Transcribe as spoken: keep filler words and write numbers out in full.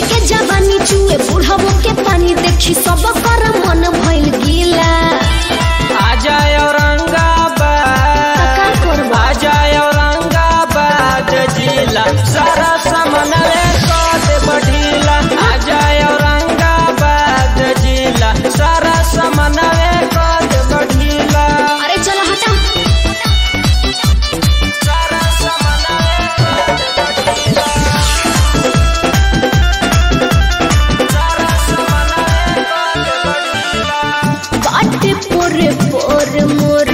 देखी के जवानी चुए बुढ़ावो के पानी देखी सब कर मन भइल गीला। आ जाए औरंगाबाद आ जाए औरंगाबाद जिला सारा समन्वय कद बढ़ीला। आ जाए औरंगाबाद जिला सारा समन्वय कद बढ़ीला। अरे चलो हटा सारा समन्वय कद बढ़ीला। सारा समन्वय कद बढ़ीला। बाटे पोरे पोर मोर